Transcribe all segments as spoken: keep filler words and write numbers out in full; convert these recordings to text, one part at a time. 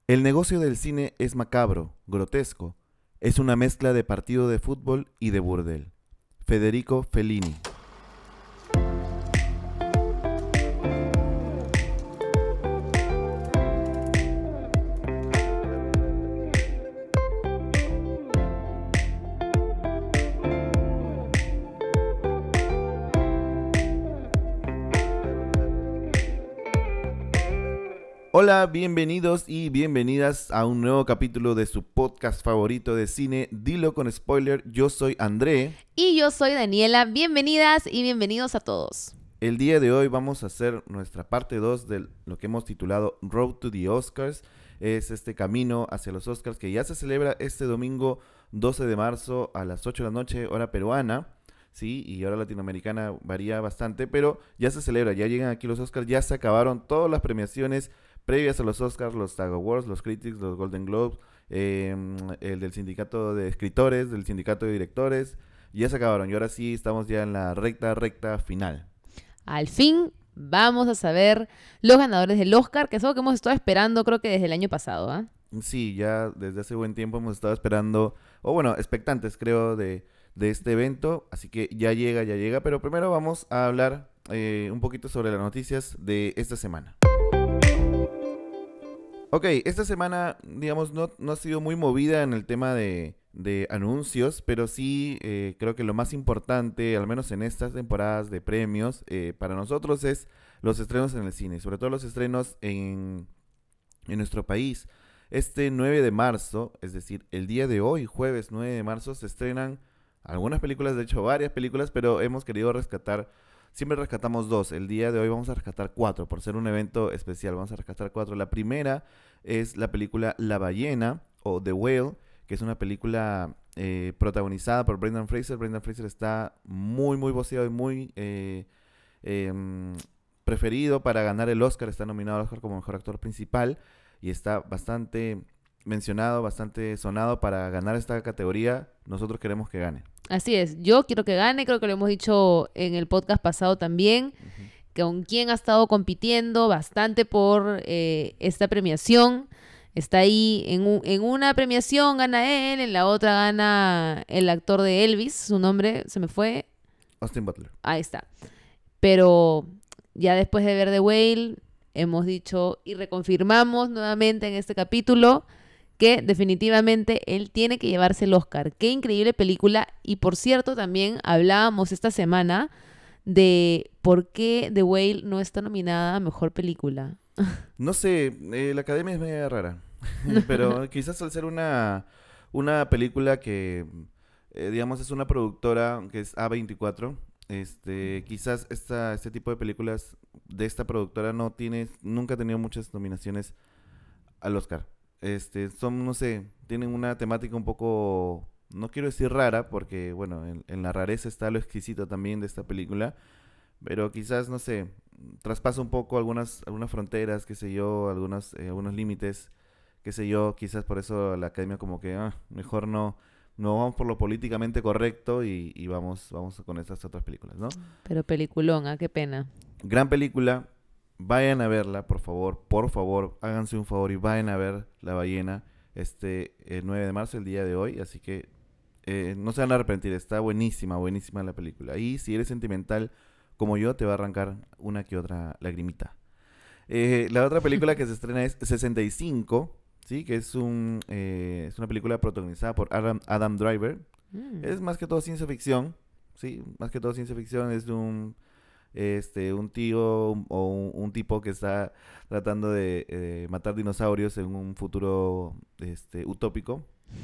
El negocio del cine es macabro, grotesco. Es una mezcla de partido de fútbol y de burdel. Federico Fellini. Hola, bienvenidos y bienvenidas a un nuevo capítulo de su podcast favorito de cine, Dilo con Spoiler. Yo soy André. Y yo soy Daniela. Bienvenidas y bienvenidos a todos. El día de hoy vamos a hacer nuestra parte dos de lo que hemos titulado Road to the Oscars. Es este camino hacia los Oscars que ya se celebra este domingo doce de marzo a las ocho de la noche, hora peruana. Sí, y hora latinoamericana varía bastante, pero ya se celebra, ya llegan aquí los Oscars, ya se acabaron todas las premiaciones previas a los Oscars, los SAG Awards, los Critics, los Golden Globes, eh, el del sindicato de escritores, del sindicato de directores, ya se acabaron y ahora sí estamos ya en la recta, recta final. Al fin vamos a saber los ganadores del Oscar, que es algo que hemos estado esperando creo que desde el año pasado, ¿ah? ¿eh? Sí, ya desde hace buen tiempo hemos estado esperando, o bueno, expectantes creo de, de este evento, así que ya llega, ya llega, pero primero vamos a hablar eh, un poquito sobre las noticias de esta semana. Ok, esta semana, digamos, no, no ha sido muy movida en el tema de, de anuncios, pero sí eh, creo que lo más importante, al menos en estas temporadas de premios, eh, para nosotros es los estrenos en el cine, sobre todo los estrenos en, en nuestro país. Este nueve de marzo, es decir, el día de hoy, jueves nueve de marzo, se estrenan algunas películas, de hecho varias películas, pero hemos querido rescatar. Siempre rescatamos dos. El día de hoy vamos a rescatar cuatro, por ser un evento especial. Vamos a rescatar cuatro. La primera es la película La Ballena, o The Whale, que es una película eh, protagonizada por Brendan Fraser. Brendan Fraser está muy, muy voceado y muy eh, eh, preferido para ganar el Oscar. Está nominado al Oscar como mejor actor principal y está bastante mencionado, bastante sonado para ganar esta categoría. Nosotros queremos que gane. Así es, yo quiero que gane, creo que lo hemos dicho en el podcast pasado también, Ujú. que con quien ha estado compitiendo bastante por eh, esta premiación. Está ahí en, un- en una premiación gana él, en la otra gana el actor de Elvis, su nombre se me fue, Austin Butler. ahí está. Pero ya después de ver The Whale, hemos dicho y reconfirmamos nuevamente en este capítulo que definitivamente él tiene que llevarse el Oscar. Qué increíble película. Y por cierto, también hablábamos esta semana de por qué The Whale no está nominada a Mejor Película. No sé, eh, la academia es media rara, pero quizás al ser una, una película que, eh, digamos, es una productora que es A veinticuatro, este, quizás esta, este tipo de películas de esta productora no tiene, nunca ha tenido muchas nominaciones al Oscar. Este, son, no sé, tienen una temática un poco, no quiero decir rara, porque, bueno, en, en la rareza está lo exquisito también de esta película, pero quizás, no sé, traspasa un poco algunas, algunas fronteras, qué sé yo, algunos, eh, algunos límites, qué sé yo, quizás por eso la academia como que ah, mejor no, no vamos por lo políticamente correcto y, y vamos, vamos con estas otras películas, ¿no? Pero peliculón, ah, qué pena. Gran película, vayan a verla, por favor, por favor, háganse un favor y vayan a ver La Ballena este el nueve de marzo, el día de hoy, así que eh, no se van a arrepentir, está buenísima, buenísima la película. Y si eres sentimental como yo, te va a arrancar una que otra lagrimita. Eh, la otra película que se estrena es sesenta y cinco, ¿sí? Que es, un, eh, es una película protagonizada por Adam, Adam Driver. Mm. Es más que todo ciencia ficción, ¿sí? Más que todo ciencia ficción, es de un, este, un tío un- o un, un tipo que está tratando de eh, matar dinosaurios en un futuro este, utópico.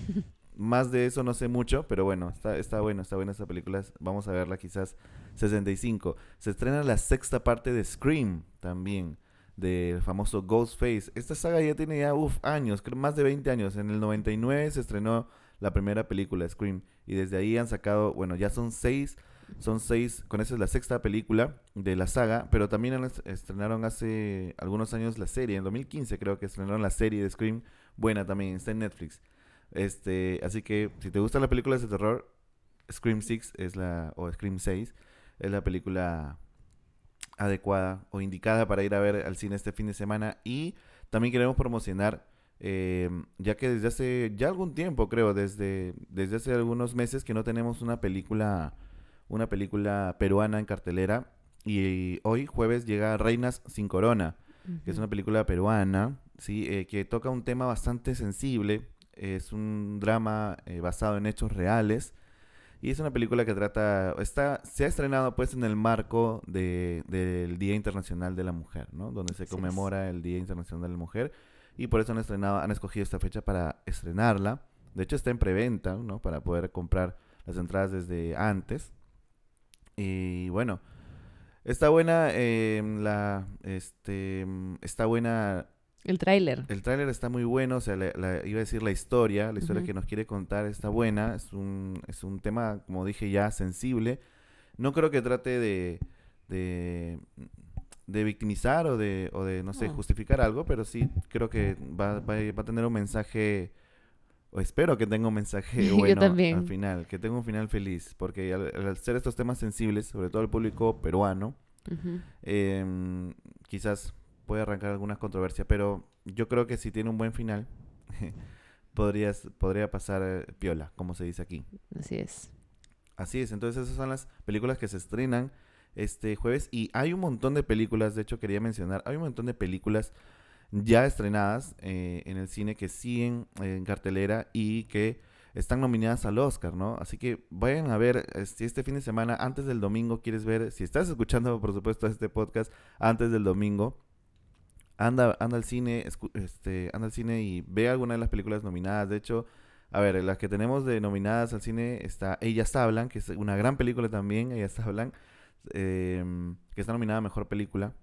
Más de eso no sé mucho, pero bueno, está, está bueno, está buena esta película. Vamos a verla quizás. sesenta y cinco. Se estrena la sexta parte de Scream también, del famoso Ghostface. Esta saga ya tiene ya, uf, años, creo más de veinte años. En el noventa y nueve se estrenó la primera película, Scream, y desde ahí han sacado, bueno, ya son seis, son seis, con esa es la sexta película de la saga, pero también han est- estrenaron hace algunos años la serie, en dos mil quince creo que estrenaron la serie de Scream, buena también, está en Netflix. Este, así que si te gustan las películas de terror, Scream seis es la o Scream seis es la película adecuada o indicada para ir a ver al cine este fin de semana. Y también queremos promocionar eh, ya que desde hace ya algún tiempo, creo, desde, desde hace algunos meses que no tenemos una película, una película peruana en cartelera. Y hoy, jueves, llega Reinas sin Corona, que es Ujú. una película peruana, ¿sí? Eh, que toca un tema bastante sensible. Es un drama eh, basado en hechos reales. Y es una película que trata, está, se ha estrenado pues en el marco de, del Día Internacional de la Mujer, ¿no? Donde se Así es. conmemora el Día Internacional de la Mujer. Y por eso han estrenado, han escogido esta fecha para estrenarla. De hecho está en preventa, ¿no? Para poder comprar las entradas desde antes. Y bueno, está buena, eh, la, este, mm, está buena, El tráiler. el tráiler está muy bueno, o sea, la- la- iba a decir la historia, la historia Ujú. que nos quiere contar está buena, es un, es un tema, como dije ya, sensible. No creo que trate de, de, de victimizar o de, o de, no sé, No. justificar algo, pero sí creo que va, va, va a tener un mensaje, o espero que tenga un mensaje Yo bueno al también. final, que tenga un final feliz, porque al, al ser estos temas sensibles, sobre todo el público peruano, Ujú. eh, quizás puede arrancar alguna controversia, pero yo creo que si tiene un buen final, podrías, podría pasar eh, piola, como se dice aquí. Así es. Así es, entonces esas son las películas que se estrenan este jueves y hay un montón de películas, de hecho quería mencionar, hay un montón de películas ya estrenadas eh, en el cine que siguen eh, en cartelera y que están nominadas al Oscar, ¿no? Así que vayan a ver, eh, si este fin de semana, antes del domingo, quieres ver, si estás escuchando, por supuesto, este podcast antes del domingo, anda, anda al cine, escu- este, anda al cine y ve alguna de las películas nominadas. De hecho, a ver, las que tenemos de nominadas al cine está Ellas Hablan, que es una gran película también, Ellas Hablan, em, que está nominada a Mejor Película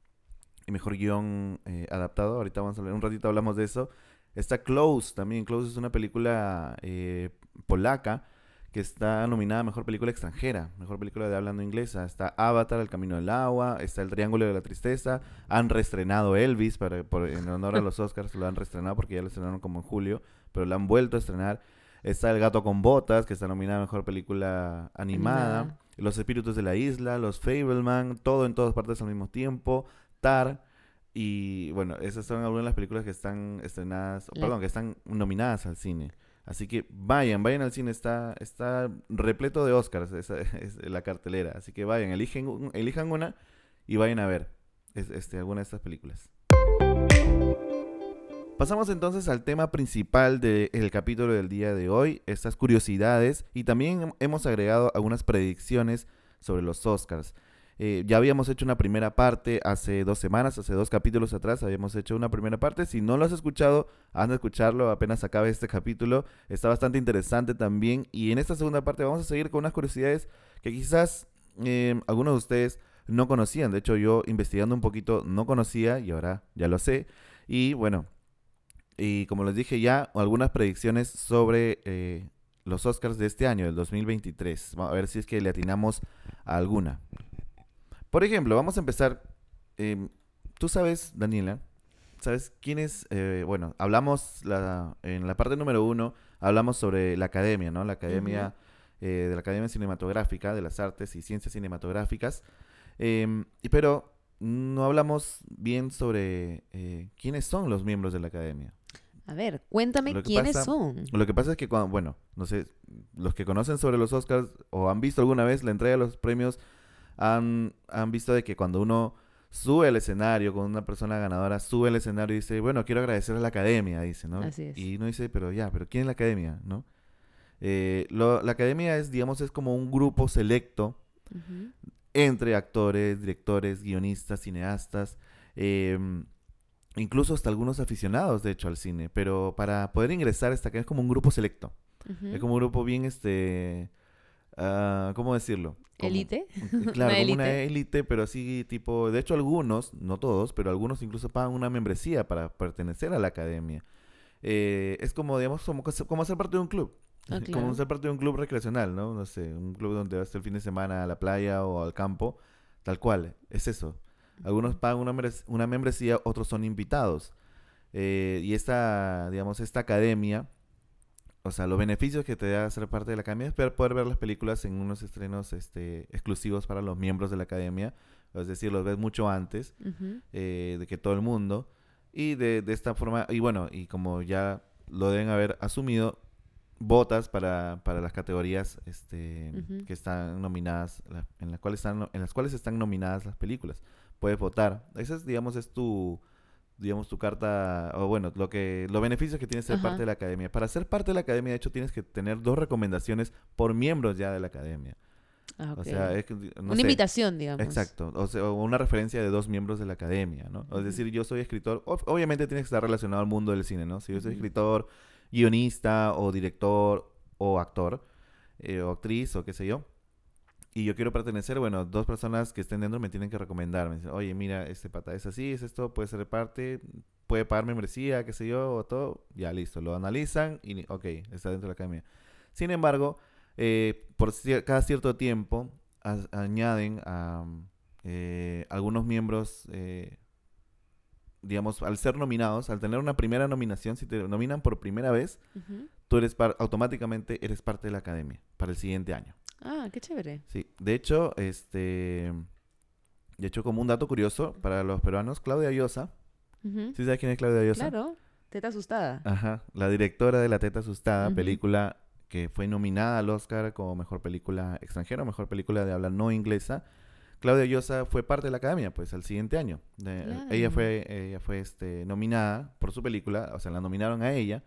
y Mejor Guión eh, Adaptado. Ahorita vamos a hablar, un ratito hablamos de eso. Está Close también, Close es una película eh, polaca que está nominada a Mejor Película Extranjera, Mejor Película de Habla No Inglesa. Está Avatar, El Camino del Agua, está El Triángulo de la Tristeza. Han reestrenado Elvis, para, por, en honor a los Oscars, lo han reestrenado porque ya lo estrenaron como en julio, pero lo han vuelto a estrenar. Está El Gato con Botas, que está nominada a Mejor Película Animada. Animada. Los Espíritus de la Isla, Los Fableman, todo en todas partes al mismo tiempo. Tar, y bueno, esas son algunas de las películas que están estrenadas, La- perdón, que están nominadas al cine. Así que vayan, vayan al cine, está, está repleto de Oscars esa, es la cartelera. Así que vayan, eligen, un- elijan una y vayan a ver es- este, alguna de estas películas. Pasamos entonces al tema principal del capítulo del día de hoy, estas curiosidades, y también hemos agregado algunas predicciones sobre los Oscars. Eh, ya habíamos hecho una primera parte hace dos semanas, hace dos capítulos atrás habíamos hecho una primera parte. Si no lo has escuchado, anda a escucharlo apenas acabe este capítulo. Está bastante interesante también. Y en esta segunda parte vamos a seguir con unas curiosidades que quizás eh, algunos de ustedes no conocían. De hecho, yo investigando un poquito no conocía y ahora ya lo sé. Y bueno, y como les dije ya, algunas predicciones sobre eh, los Oscars de este año, del dos mil veintitrés. Vamos a ver si es que le atinamos a alguna. Por ejemplo, vamos a empezar. em, Tú sabes, Daniela, ¿sabes quién es? Eh, bueno, hablamos la, en la parte número uno, hablamos sobre la academia, ¿no? La Ujú. academia eh, de la Academia Cinematográfica, de las Artes y Ciencias Cinematográficas. Em, y pero no hablamos bien sobre eh, quiénes son los miembros de la academia. A ver, cuéntame Lo que quiénes pasa, son. lo que pasa es que cuando, bueno, no sé, los que conocen sobre los Oscars o han visto alguna vez la entrega de los premios han, han visto de que cuando uno sube al escenario, con una persona ganadora, sube al escenario y dice, bueno, quiero agradecer a la academia, dice, ¿no? Así es. Y uno dice, pero ya, pero ¿quién es la academia, no? Eh, lo- la academia es, digamos, es como un grupo selecto Ujú. entre actores, directores, guionistas, cineastas, em, incluso hasta algunos aficionados, de hecho, al cine. Pero para poder ingresar a esta academia es como un grupo selecto. Es Ujú. como un grupo bien, este, ah, ¿cómo decirlo? Como, ¿Élite? eh, claro, Una como una élite. élite, pero así tipo, de hecho algunos, no todos, pero algunos incluso pagan una membresía para pertenecer a la academia. Eh, es como, digamos, como, cos- como ser parte de un club, Ah, como claro. ser parte de un club recreacional, ¿no? No sé, un club donde vas el fin de semana a la playa o al campo, tal cual, es eso. Algunos Ujú. pagan una, membres- una membresía, otros son invitados. Eh, y esta, digamos, esta academia, o sea, los beneficios que te da ser parte de la academia es ver- poder ver las películas en unos estrenos este, exclusivos para los miembros de la academia. Es decir, los ves mucho antes Ujú. eh, de que todo el mundo. Y de, de esta forma, y bueno, y como ya lo deben haber asumido, votas para, para las categorías este, Ujú. que están nominadas, la- en las cuales están, no- en las cuales están nominadas las películas. Puedes votar. Esa es, digamos, es tu, digamos, tu carta, o bueno, lo que, los beneficios que tienes ser parte Ajá. de la academia. Para ser parte de la academia, de hecho, tienes que tener dos recomendaciones por miembros ya de la academia. Ah, O ok. sea, es que, no Una sé, invitación, digamos. exacto, o sea, o una referencia de dos miembros de la academia, ¿no? O es Ujú, decir, yo soy escritor, ob- obviamente tiene que estar relacionado al mundo del cine, ¿no? Si yo soy ujú. escritor, guionista o director o actor eh, o actriz o qué sé yo, y yo quiero pertenecer, bueno, dos personas que estén dentro me tienen que recomendar, me dicen, oye, mira, este pata es así, es esto, puede ser parte, puede pagar membresía, qué sé yo, o todo, ya listo, lo analizan y, ok, está dentro de la academia. Sin embargo, eh, por cier- cada cierto tiempo as- añaden a eh, algunos miembros, eh, digamos, al ser nominados, al tener una primera nominación, si te nominan por primera vez, Ujú. tú eres par- automáticamente eres parte de la academia para el siguiente año. Ah, qué chévere. Sí, de hecho, este, de hecho, como un dato curioso para los peruanos, Claudia Llosa, Ujú. ¿sí sabes quién es Claudia Llosa? Claro. Teta asustada. Ajá, la directora de La Teta Asustada, Ujú. película que fue nominada al Oscar como mejor película extranjera, mejor película de habla no inglesa. Claudia Llosa fue parte de la academia, pues, al siguiente año. De- ella Claro. fue, ella fue este, nominada por su película, o sea, la nominaron a ella,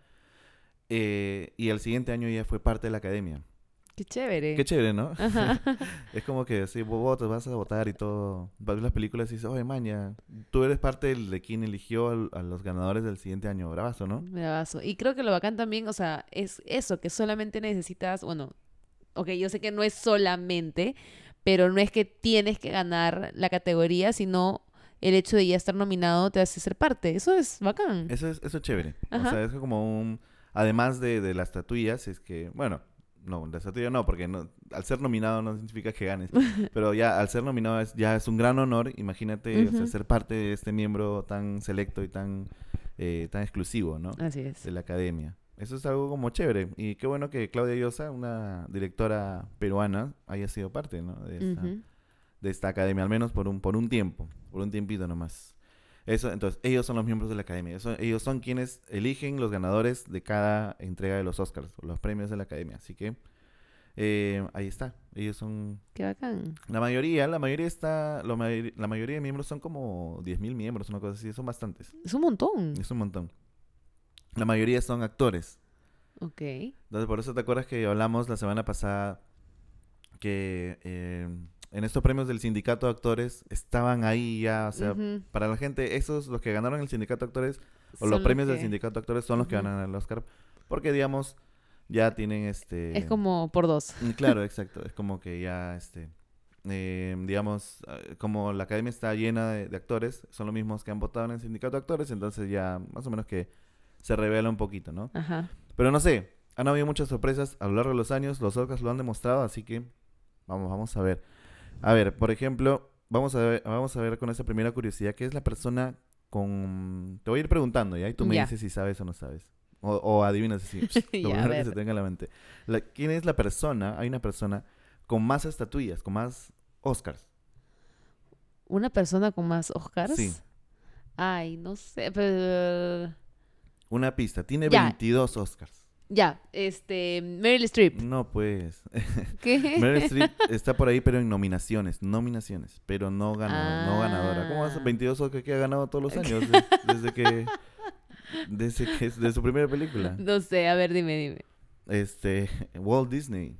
eh, y al siguiente año ella fue parte de la academia. Qué Qué chévere. chévere, ¿no? Ajá. Es como que si vos votas, vas a votar y todo, vas a ver las películas y dices, oye, maña, tú eres parte del- de quien eligió al- a los ganadores del siguiente año, bravazo, ¿no? Bravazo. Y creo que lo bacán también, o sea, es eso, que solamente necesitas, bueno, ok, yo sé que no es solamente, pero no es que tienes que ganar la categoría, sino el hecho de ya estar nominado te hace ser parte. Eso es bacán. Eso es, eso es chévere. O Ajá. sea, es como un, además de, de las estatuillas, es que, bueno, no, la estatuilla no, porque no, al ser nominado no significa que ganes, pero ya al ser nominado es, ya es un gran honor, imagínate, o sea, Ujú. ser parte de este miembro tan selecto y tan, eh, tan exclusivo, ¿no? Así es. De la academia. Eso es algo como chévere. Y qué bueno que Claudia Llosa, una directora peruana, haya sido parte, ¿no? De esta, Ujú. de esta academia, al menos por un, por un tiempo, por un tiempito nomás. Eso, entonces, ellos son los miembros de la academia. Eso- ellos son quienes eligen los ganadores de cada entrega de los Oscars, o los premios de la academia. Así que eh, ahí está. Ellos son Qué bacán. la mayoría, la mayoría está, lo mayori- la mayoría de miembros son como diez mil miembros, una cosa así, son bastantes. Es un montón. Es un montón. La mayoría son actores. Ok. Entonces, por eso te acuerdas que hablamos la semana pasada que eh, en estos premios del sindicato de actores estaban ahí ya, o sea, Ujú. para la gente, esos, los que ganaron el sindicato de actores, o los Son los premios del que... sindicato de actores son los que Ujú. ganan el Oscar, porque digamos, ya tienen Es este... como por dos. mm, Claro, exacto, es como que ya, este, eh, digamos, eh, como la academia está llena de, de actores, son los mismos que han votado en el sindicato de actores, entonces ya más o menos que se revela un poquito, ¿no? Ajá. Pero no sé, han habido muchas sorpresas a lo largo de los años, los Oscars lo han demostrado, así que vamos, vamos a ver. A ver, por ejemplo, vamos a ver, vamos a ver con esa primera curiosidad, ¿qué es la persona con... Te voy a ir preguntando, ¿ya? Y tú me Ya. dices si sabes o no sabes. O, o adivinas así, lo Ya, a primero que se ver. tenga en la mente. La- ¿quién es la persona? Hay una persona con más estatuillas, con más Oscars. ¿Una persona con más Sí, Oscars? Ay, no sé, pero... una pista. Tiene Ya, veintidós Oscars. ya. Este, Meryl Streep. No, pues. Meryl ¿Qué? Streep está por ahí, pero en nominaciones. Nominaciones, pero no, gana, no ganadora. ¿Cómo hace Ah. veintidós Oscars que ha ganado todos los años? des- desde que... Desde que es de su primera película. No sé, a ver, dime, dime. Este, Walt Disney.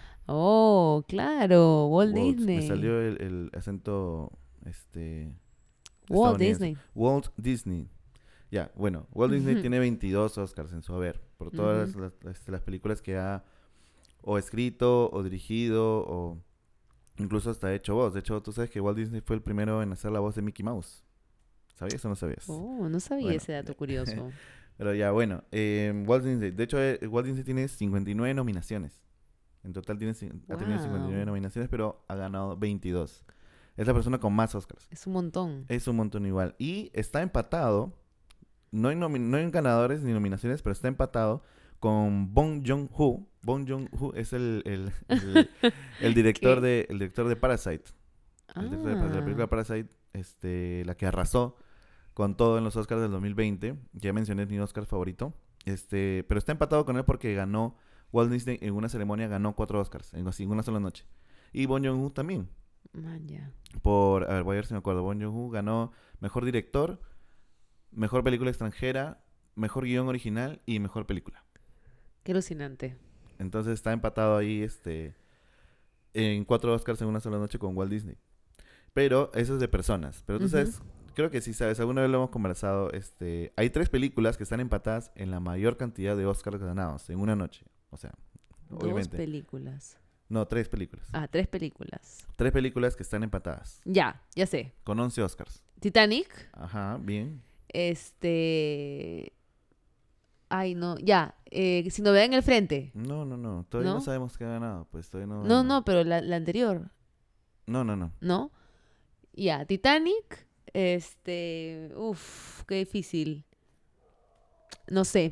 Oh, claro, Walt Walt, me Disney. salió el, el acento este Walt estadounidense. Disney. Walt Disney. Ya, bueno, Walt Disney Ujú, tiene veintidós Oscars en su haber por ujú. todas las, las- las películas que ha o escrito o dirigido o incluso hasta hecho voz. De hecho, tú sabes que Walt Disney fue el primero en hacer la voz de Mickey Mouse. ¿Sabías o no sabías? Oh, no sabía Bueno, ese dato curioso. pero ya, bueno, eh, Walt Disney, de hecho, eh, Walt Disney tiene cincuenta y nueve nominaciones. En total tiene, cin- ha tenido cincuenta y nueve Wow, nominaciones, pero ha ganado veintidós. Es la persona con más Oscars. es un montón. Es un montón igual. Y está empatado, no en, nomi- no en ganadores ni nominaciones, pero está empatado con Bong Joon-ho. Bong Joon-ho es el, el, el- el director ¿Qué? de, el director de Parasite. El director de, de la Ah, película Parasite, este, la que arrasó. con todo en los Oscars del dos mil veinte. Ya mencioné mi Oscar favorito. Este, pero está empatado con él porque ganó Walt Disney en una ceremonia, ganó cuatro Oscars en, así, en una sola noche. Y Bong Joon-ho también. Man, ya. Por, a ver, voy a ver si me acuerdo. Bong Joon-ho ganó mejor director, mejor película extranjera, mejor guión original y mejor película. Qué alucinante. Entonces está empatado ahí este en cuatro Oscars en una sola noche con Walt Disney. Pero eso es de personas. Pero tú Ujú. sabes, creo que sí sabes, alguna vez lo hemos conversado. Este, hay tres películas que están empatadas en la mayor cantidad de Oscars ganados en una noche. O sea, Dos obviamente. películas. No, tres películas. Ah, tres películas. Tres películas que están empatadas Ya, ya sé. con once Oscars. Titanic. Ajá, bien. Este. Ay, no. Ya. Eh, si no vean el frente. No, no, no. Todavía no, ¿No? sabemos qué ha ganado. Pues todavía no. No, no, pero la, la anterior. No, no, no. ¿No? Ya. Titanic. Este. Uf, qué difícil. No sé.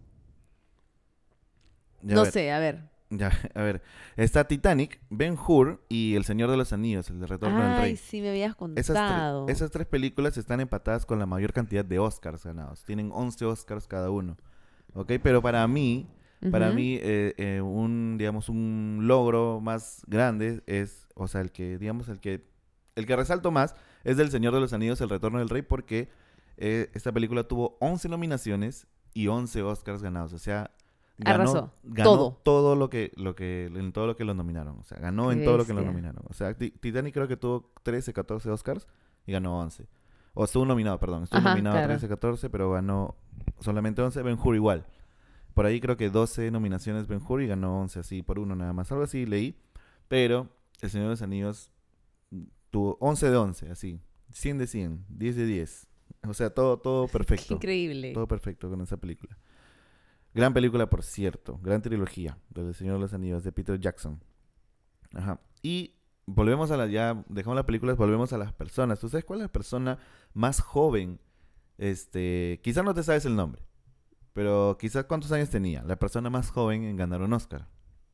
Ya, a No ver. sé, a ver. Ya, a ver. Está Titanic, Ben-Hur y El Señor de los Anillos, El de Retorno del Ay, Rey. sí me habías Esas, tre- contado. esas tres películas están empatadas con la mayor cantidad de Oscars ganados. Tienen once Oscars cada uno. ¿Ok? Pero para mí, para Ujú. mí, eh, eh, un, digamos, un logro más grande es, o sea, el que, digamos, el que, el que resalto más es del Señor de los Anillos, El Retorno del Rey, porque eh, esta película tuvo once nominaciones y once Oscars ganados. O sea, ganó, Arrasó. ganó Todo. todo lo que, lo que, en todo lo que lo nominaron. O sea, ganó Qué en todo lo que lo bestia. nominaron. O sea, Ti- Titanic creo que tuvo trece, catorce Oscars y ganó once. O estuvo nominado, perdón. Estuvo Ajá, nominado a claro. trece, catorce, pero ganó solamente once. Ben-Hur igual. Por ahí creo que doce nominaciones Ben-Hur y ganó once, así por uno nada más. Algo así leí. Pero El Señor de los Anillos mm, tuvo once de once, así. cien de cien, diez de diez. O sea, todo, todo Qué perfecto. increíble. Todo perfecto con esa película. Gran película, por cierto. Gran trilogía del Señor de los Anillos de Peter Jackson. Ajá. Y volvemos a la, ya dejamos las películas, volvemos a las personas. ¿Tú sabes cuál es la persona más joven? Este, quizás no te sabes el nombre, pero quizás cuántos años tenía la persona más joven en ganar un Oscar.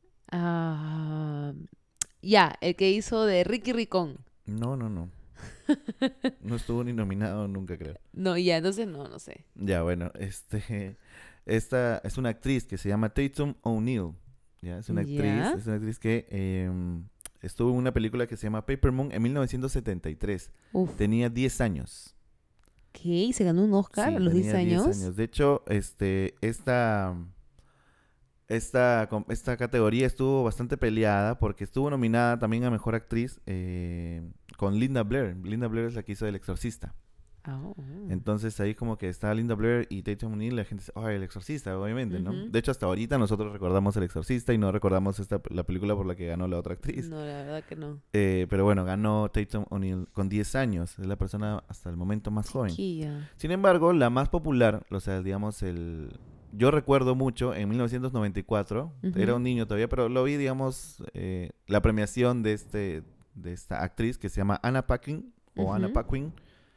Ah, ya, el que hizo de Ricky Ricón. No, no, no. No estuvo ni nominado nunca, creo. No, ya, entonces no, no sé. Ya, bueno, este, esta es una actriz que se llama Tatum O'Neal. Ya, es una actriz, Ya. es una actriz que em, estuvo en una película que se llama Paper Moon en mil novecientos setenta y tres. Uf, Tenía diez años. ¿qué? ¿Y se ganó un Oscar Sí, a los diez tenía diez años? años. De hecho, este, esta, esta, com- esta categoría estuvo bastante peleada porque estuvo nominada también a Mejor Actriz eh, con Linda Blair. Linda Blair es la que hizo El Exorcista. Ah, oh. Entonces ahí como que está Linda Blair y Tatum O'Neal, la gente dice, oh, El Exorcista, obviamente, ¿no? Ujú. De hecho, hasta ahorita nosotros recordamos El Exorcista y no recordamos esta, la película por la que ganó la otra actriz. No, la verdad que no. Eh, pero bueno, ganó Tatum O'Neal con diez años. Es la persona hasta el momento más joven. Chiquilla. Sin embargo, la más popular, o sea, digamos, el... Yo recuerdo mucho, en mil novecientos noventa y cuatro, Ujú. era un niño todavía, pero lo vi, digamos, eh, la premiación de, este, de esta actriz que se llama Anna Paquin, o Anna Ujú. Paquin.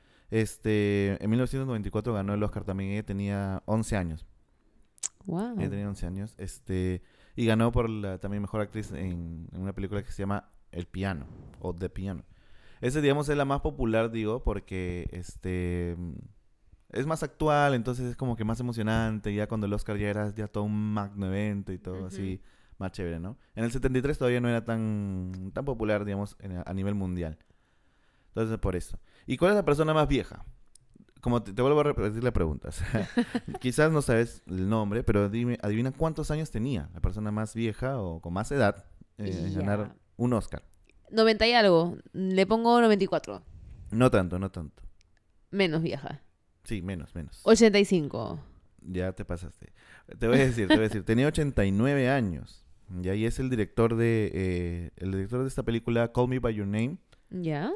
Este, en mil novecientos noventa y cuatro ganó el Oscar también, ella tenía once años. Wow. Ella tenía once años, este, y ganó por la también mejor actriz en, en una película que se llama El Piano, o The Piano. Esa, digamos, es la más popular, digo, porque este es más actual, entonces es como que más emocionante. Ya cuando el Oscar ya era ya todo un magno evento y todo Ujú. así, más chévere, ¿no? En el setenta y tres todavía no era tan, tan popular, digamos, en- a nivel mundial. Entonces, por eso. ¿Y cuál es la persona más vieja? Como te, te vuelvo a repetir la pregunta. O sea, quizás no sabes el nombre, pero dime, adivina cuántos años tenía la persona más vieja o con más edad eh, en Ya. ganar un Oscar. noventa y algo. Le pongo noventa y cuatro. No tanto, no tanto. Menos vieja. Sí, menos, menos. ochenta y cinco. Ya te pasaste. Te voy a decir, te voy a decir. Tenía ochenta y nueve años. Y ahí es el director de eh, el director de esta película Call Me by Your Name, ¿Ya?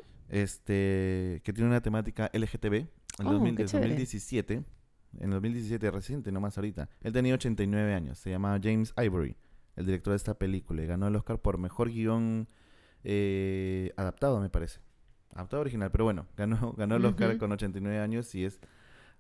este que tiene una temática L G T B. En Oh, dos mil, qué desde chévere. dos mil diecisiete, en dos mil diecisiete reciente, no más ahorita. Él tenía ochenta y nueve años. Se llamaba James Ivory, el director de esta película. Y ganó el Oscar por mejor guión eh, adaptado, me parece. Adaptado original, pero bueno, ganó, ganó el Oscar Ujú. con ochenta y nueve años y es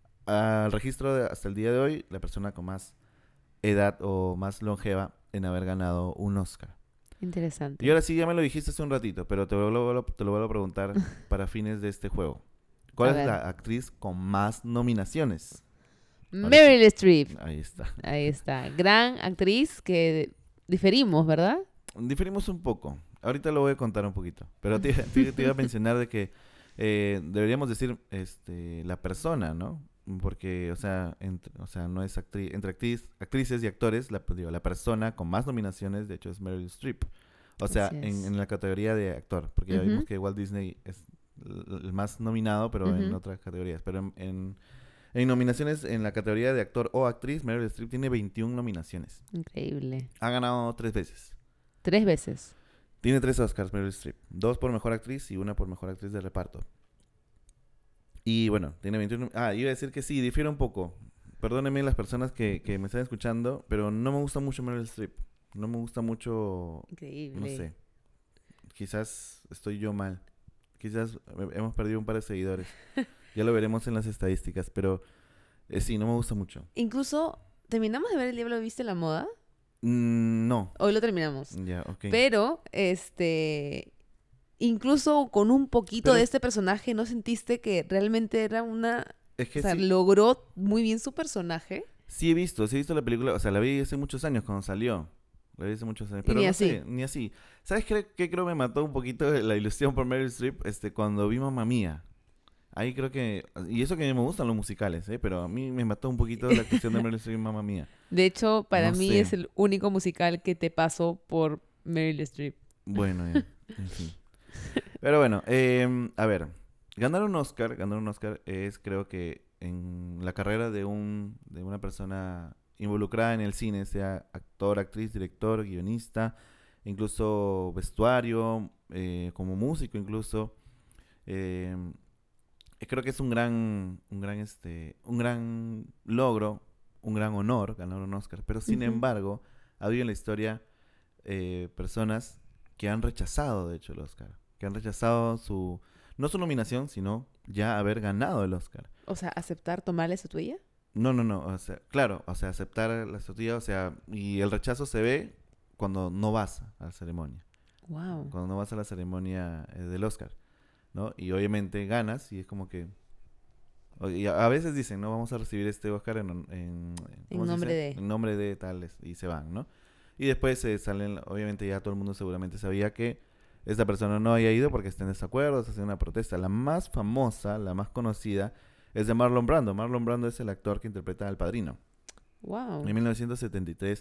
al registro de, hasta el día de hoy la persona con más edad o más longeva en haber ganado un Oscar. Interesante. Y ahora sí, ya me lo dijiste hace un ratito, pero te lo, vuelvo- te lo vuelvo a preguntar para fines de este juego. ¿Cuál A es ver. la actriz con más nominaciones? Meryl Streep. Ahí está. Ahí está. Gran actriz que diferimos, ¿verdad? Diferimos un poco. Ahorita lo voy a contar un poquito. Pero te, te- te iba a mencionar de que eh, deberíamos decir este, la persona, ¿no? Porque, o sea, entre, o sea no es actriz, entre actriz, actrices y actores, la, digo, la persona con más nominaciones, de hecho, es Meryl Streep. O sea, Así en, es. en la categoría de actor. Porque ya vimos Ujú, que Walt Disney es l- el más nominado, pero en ujú. otras categorías. Pero en, en, en nominaciones en la categoría de actor o actriz, Meryl Streep tiene veintiuna nominaciones. Increíble. Ha ganado tres veces. Tres veces. Tiene tres Oscars, Meryl Streep. Dos por mejor actriz y una por mejor actriz de reparto. Y bueno, tiene veintiuno. Ah, iba a decir que sí, difiere un poco. Perdónenme las personas que, que me están escuchando, pero no me gusta mucho Meryl Streep. No me gusta mucho, no Increíble. sé. Quizás estoy yo mal. Quizás he- hemos perdido un par de seguidores. Ya lo veremos en las estadísticas, pero eh, sí, no me gusta mucho. Incluso, ¿terminamos de ver El Diablo Viste la Moda? Mm, no. Hoy lo terminamos. Ya, ok. Pero, este, incluso con un poquito Pero de es, este personaje, ¿no sentiste que realmente era una... es O que sea, sí, logró muy bien su personaje? sí he visto, sí he visto la película. O sea, la vi hace muchos años cuando salió. La vi hace muchos años. Y Pero ni no así. sé, ni así. ¿Sabes qué, qué creo me mató un poquito la ilusión por Meryl Streep? Este, cuando vi Mamma Mía. Ahí creo que... Y eso que a mí me gustan los musicales, ¿eh? Pero a mí me mató un poquito la actuación de Meryl Streep en Mamma Mía. De hecho, para No mí sé. es el único musical que te pasó por Meryl Streep. Bueno, ya, en fin. Pero bueno, em, a ver. Ganar un Oscar, ganar un Oscar es creo que en la carrera de un de una persona involucrada en el cine, sea actor, actriz, director, guionista, incluso vestuario, eh, como músico incluso. em, eh, Creo que es un gran, un gran, este, un gran logro, un gran honor ganar un Oscar. Pero sin Ujú. embargo, ha habido en la historia eh, personas que han rechazado, de hecho, el Oscar. Que han rechazado su, no su nominación, sino ya haber ganado el Oscar. O sea, aceptar tomar la estatuilla. No, no, no, o sea, claro, o sea, aceptar la estatuilla, o sea, y el rechazo se ve cuando no vas a la ceremonia, Wow. cuando no vas a la ceremonia eh, del Oscar, ¿no? Y obviamente ganas y es como que o- Y a a veces dicen, no, vamos a recibir este Oscar en, en ¿cómo En se nombre dice? de... En nombre de tales, y se van, ¿no? Y después se salen, obviamente ya todo el mundo seguramente sabía que esta persona no había ido porque está en desacuerdo, está haciendo una protesta. La más famosa, la más conocida, es de Marlon Brando. Marlon Brando es el actor que interpreta al Padrino. Wow. En mil novecientos setenta y tres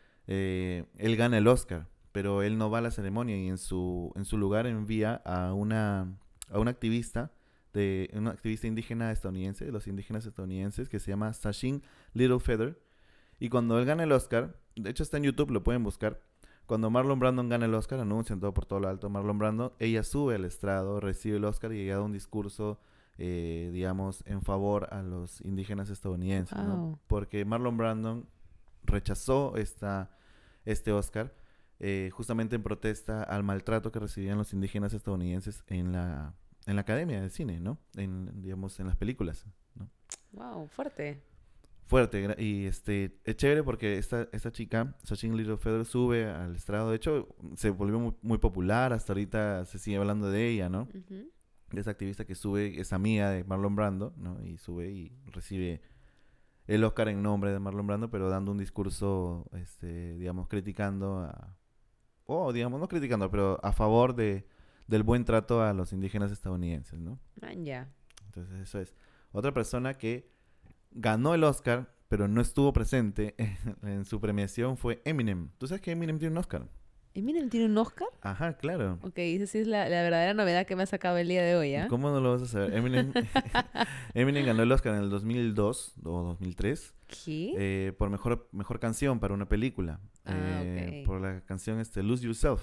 eh, él gana el Oscar, pero él no va a la ceremonia y en su, en su lugar envía a una, a una activista de una activista indígena estadounidense, de los indígenas estadounidenses, que se llama Sachin Littlefeather. Y cuando él gana el Oscar, de hecho está en YouTube, lo pueden buscar. Cuando Marlon Brando gana el Oscar, anuncian todo por todo lo alto Marlon Brando, ella sube al estrado, recibe el Oscar y ella da un discurso, eh, digamos, en favor a los indígenas estadounidenses, ¿no? Wow. Porque Marlon Brando rechazó esta, este Oscar eh, justamente en protesta al maltrato que recibían los indígenas estadounidenses en la, en la academia de cine, ¿no? En, digamos, en las películas, ¿no? Wow, fuerte. Fuerte, gra- y este, es chévere porque esta, esta chica, Sachin Littlefeather, sube al estrado. De hecho, se volvió muy, muy popular, hasta ahorita se sigue hablando de ella, ¿no? Ujú. De esa activista que sube, es amiga de Marlon Brando, ¿no? Y sube y recibe el Oscar en nombre de Marlon Brando, pero dando un discurso, este, digamos, criticando a, o digamos, no criticando, pero a favor de, del buen trato a los indígenas estadounidenses, ¿no? Man, ya. Entonces eso es. Otra persona que ganó el Oscar, pero no estuvo presente en, en su premiación fue Eminem. ¿Tú sabes que Eminem tiene un Oscar? ¿Eminem tiene un Oscar? Ajá, claro. Ok, esa sí es la, la verdadera novedad que me ha sacado el día de hoy, ¿ah? ¿Cómo no lo vas a saber? Eminem, Eminem ganó el Oscar en el dos mil dos o dos mil tres ¿Qué? eh, por mejor, mejor canción para una película. Ah, eh, ok. Por la canción este, Lose Yourself.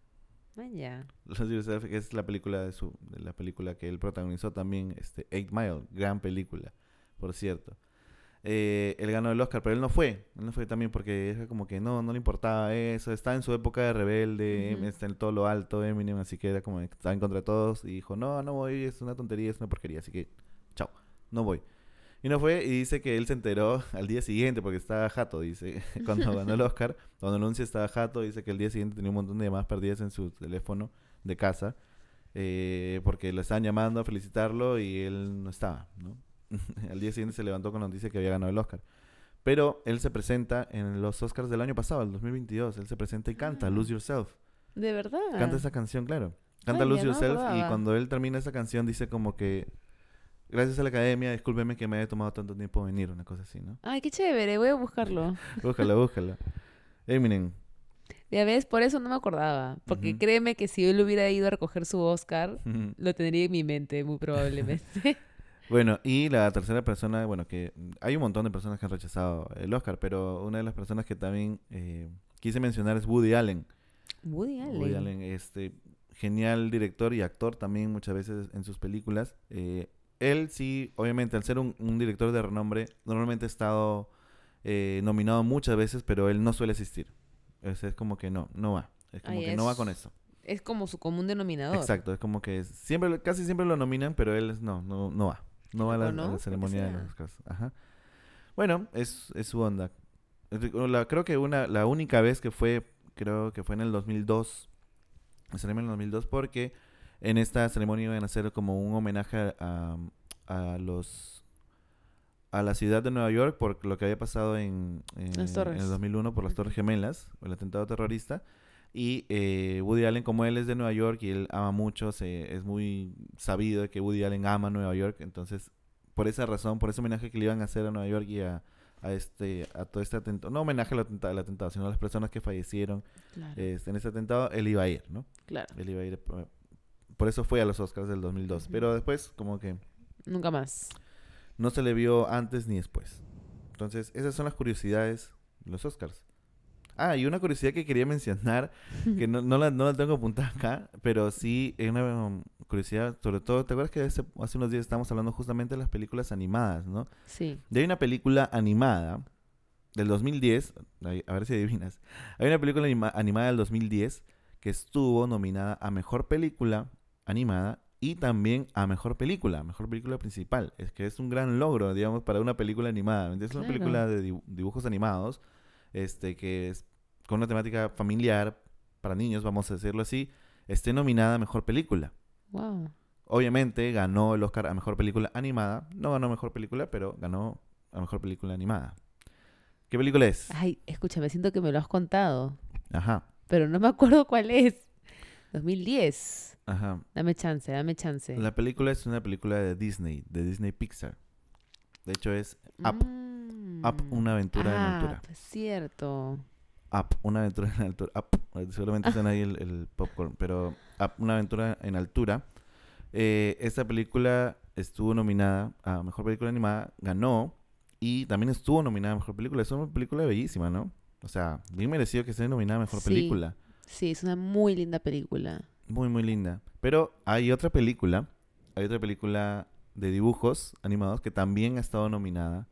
Man, ya. Lose Yourself, que es la película de su, de la película que él protagonizó también, este, Eight Mile, gran película, por cierto. Eh, él ganó el Oscar, pero él no fue. Él no fue también porque era como que no, no le importaba eso. Estaba en su época de rebelde, Ujú. está en todo lo alto, Eminem, así que era como que estaba en contra de todos. Y dijo, no, no voy, es una tontería, es una porquería, así que chao, no voy. Y no fue, y dice que él se enteró al día siguiente porque estaba jato, dice, cuando ganó el Oscar, cuando anuncia estaba jato, dice que el día siguiente tenía un montón de llamadas perdidas en su teléfono de casa. eh, porque lo estaban llamando a felicitarlo y él no estaba, ¿no? Al día siguiente se levantó con la noticia que había ganado el Oscar. Pero él se presenta en los Oscars del año pasado, el dos mil veintidós. Él se presenta y canta Ah, Lose Yourself. ¿de verdad? Canta esa canción, claro. Canta Ay, Lose ya no me Yourself y acordaba. cuando él termina esa canción dice como que gracias a la academia, discúlpeme que me haya tomado tanto tiempo venir, una cosa así, ¿no? Ay, qué chévere, voy a buscarlo. Búscala, búscala. Eminem. Ya ves, por eso no me acordaba. Porque Ujú. créeme que si él hubiera ido a recoger su Oscar, lo tendría en mi mente, muy probablemente. Bueno, y la tercera persona, bueno, que mm, hay un montón de personas que han rechazado el Oscar, pero una de las personas que también eh, quise mencionar es Woody Allen. Woody Woody Allen. Allen, este, genial director y actor también muchas veces en sus películas. Eh, él sí, obviamente, al ser un, un director de renombre, normalmente ha estado eh, nominado muchas veces, pero él no suele asistir. Es, es como que no, no va. Es como Ay, que no va con es, eso. es como su común denominador. Exacto, es como que siempre, casi siempre lo nominan, pero él es- no, no, no va. Qué No va a la, loco, a la ¿no? ¿Por qué ceremonia de los será? Oscars. Ajá. Bueno, es, es su onda. Es de- la- creo que una, la única vez que fue, creo que fue en el dos mil dos, la ceremonia en el dos mil dos, porque en esta ceremonia iban a hacer como un homenaje a, a los a la ciudad de Nueva York por lo que había pasado en, Las eh, en el torres. dos mil uno por las Ujú. Torres Gemelas, el atentado terrorista. Y eh, Woody Allen, como él es de Nueva York y él ama mucho, se, es muy sabido de que Woody Allen ama Nueva York. Entonces, por esa razón, por ese homenaje que le iban a hacer a Nueva York y a, a este a todo este atentado, no homenaje al atentado, al atentado, sino a las personas que fallecieron Claro, este, en ese atentado, él iba a ir, ¿no? claro. Él iba a ir. eh, Por eso fue a los Oscars del dos mil dos. Ujú. Pero después, como que Nunca más. no se le vio antes ni después. Entonces, esas son las curiosidades de los Oscars. Ah, y una curiosidad que quería mencionar, que no, no la, no la tengo apuntada acá, pero sí es una um, curiosidad, sobre todo, ¿te acuerdas que hace, hace unos días estábamos hablando justamente de las películas animadas, ¿no? Sí. Y hay una película animada del dos mil diez, ay, a ver si adivinas, hay una película anima- animada del dos mil diez que estuvo nominada a Mejor Película Animada y también a Mejor Película, Mejor Película Principal. Es que es un gran logro, digamos, para una película animada. Es una Claro. película de dibu- dibujos animados, este, que es con una temática familiar para niños, vamos a decirlo así, esté nominada a Mejor Película. Wow. Obviamente ganó el Oscar a Mejor Película Animada. No ganó Mejor Película, pero ganó a Mejor Película Animada. ¿Qué película es? Ay, escúchame, siento que me lo has contado, Ajá, pero no me acuerdo cuál es. dos mil diez. ajá. Dame chance, dame chance. La película es una película de Disney, de Disney Pixar. De hecho es Up, Up, Mm. una aventura en Ah, altura. pues cierto. Up, una aventura en altura. Up, seguramente suena ahí el, el popcorn, pero Up, una aventura en altura. Eh, esta película estuvo nominada a Mejor Película Animada, ganó y también estuvo nominada a Mejor Película. Es una película bellísima, ¿no? O sea, bien merecido que esté nominada a Mejor Sí, Película. sí, es una muy linda película. Muy, muy linda. Pero hay otra película, hay otra película de dibujos animados que también ha estado nominada.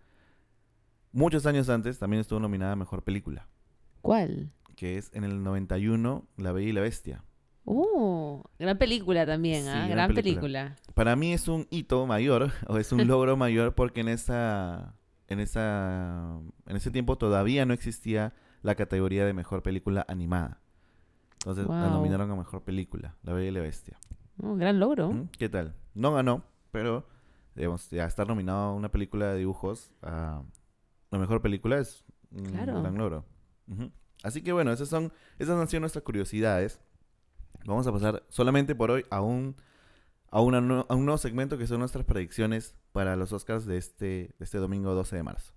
Muchos años antes también estuvo nominada a Mejor Película, ¿Cuál? que es en el noventa y uno La Bella y la Bestia. Uh, gran película también, Sí, ¿ah? gran Gran película. película. Para mí es un hito mayor, o es un logro mayor, porque en esa, en esa, en ese tiempo todavía no existía la categoría de Mejor Película Animada. Entonces la Wow. nominaron a Mejor Película, La Bella y la Bestia. Un gran logro. ¿Mm? ¿Qué tal? No ganó, pero digamos, ya estar nominado a una película de dibujos a la mejor película es un Claro. gran logro. Ujú. Así que bueno, esas son, esas han sido nuestras curiosidades. Vamos a pasar solamente por hoy a un, a, una nue- a un nuevo segmento que son nuestras predicciones para los Oscars de este, de este domingo doce de marzo.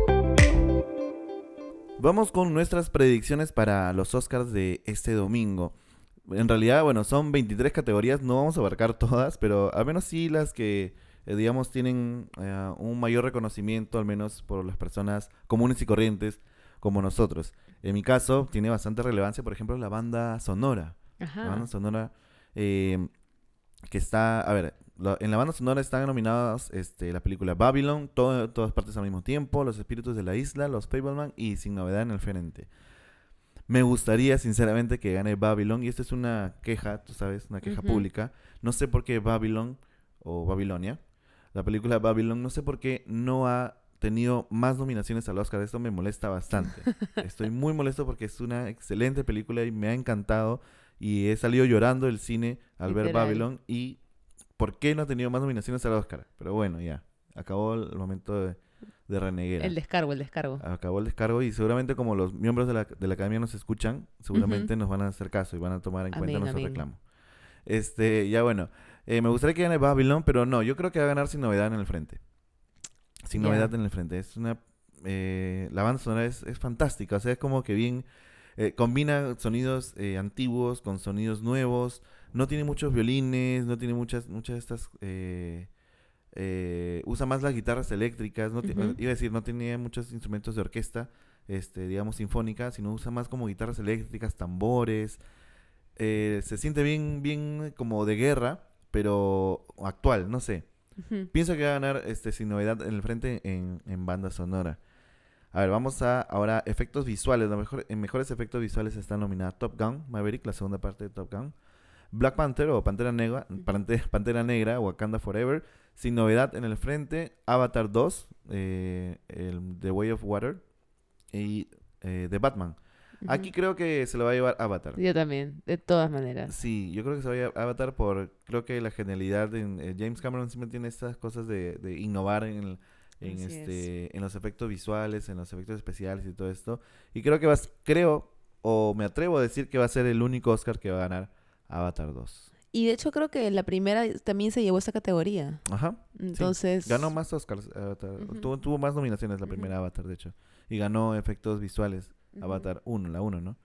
Vamos con nuestras predicciones para los Oscars de este domingo. En realidad, bueno, son veintitrés categorías, no vamos a abarcar todas, pero al menos sí las que, eh, digamos, tienen eh, un mayor reconocimiento, al menos por las personas comunes y corrientes como nosotros. En mi caso, tiene bastante relevancia, por ejemplo, la banda sonora. La banda Ajá. sonora eh, que está, a ver, la- en la banda sonora están nominadas este, la película Babylon, todo- todas partes al mismo tiempo, Los Espíritus de la Isla, Los Fableman y Sin Novedad en el Frente. Me gustaría sinceramente que gane Babylon, y esta es una queja, tú sabes, una queja Ujú. pública. No sé por qué Babylon, o Babilonia, la película Babylon, no sé por qué no ha tenido más nominaciones al Oscar. Esto me molesta bastante. Estoy muy molesto porque es una excelente película y me ha encantado. y he salido llorando del cine al ver Literal. Babylon. Y ¿por qué no ha tenido más nominaciones al Oscar? Pero bueno, ya. Acabó el momento de, de reneguera. El descargo, el descargo. Acabó el descargo y seguramente como los miembros de la, de la academia nos escuchan, seguramente Ujú. nos van a hacer caso y van a tomar en cuenta Amén, nuestro amén. reclamo. Este, ya bueno. Eh, me gustaría que gane Babylon, pero no, yo creo que va a ganar Sin Novedad en el Frente. Sin Ya. Novedad en el Frente. Es una... eh, la banda sonora es, es fantástica, o sea, es como que bien... eh, combina sonidos eh, antiguos con sonidos nuevos. No tiene muchos violines, no tiene muchas, muchas de estas... eh, eh, usa más las guitarras eléctricas, no ti- Ujú. iba a decir, no tenía muchos instrumentos de orquesta, este, digamos, sinfónica, sino usa más como guitarras eléctricas, tambores. Eh, se siente bien, bien como de guerra, pero actual, no sé. Ujú. Pienso que va a ganar este, Sin Novedad en el Frente en, en banda sonora. A ver, vamos a ahora efectos visuales. Lo mejor, en mejores efectos visuales está nominada Top Gun, Maverick, la segunda parte de Top Gun. Black Panther o Pantera Negra, Ujú. Pante- Pantera Negra, Wakanda Forever. Sin Novedad en el Frente, Avatar dos, eh, el The Way of Water y eh, The Batman. Aquí Ujú. creo que se lo va a llevar Avatar. Yo también, de todas maneras. Sí, yo creo que se va a llevar Avatar por, creo que la genialidad en eh, James Cameron siempre tiene estas cosas de, de innovar en, el- en Así es. este, en los efectos visuales, en los efectos especiales y todo esto. Y creo que va, a s- creo, o me atrevo a decir que va a ser el único Oscar que va a ganar Avatar dos. Y de hecho creo que la primera también se llevó esa categoría. Ajá, sí. Entonces, Ganó más Oscars Avatar. ujú, Tuvo, tuvo más nominaciones la ujú, primera Avatar, de hecho. Y ganó efectos visuales ujú. Avatar uno, la uno, ¿no?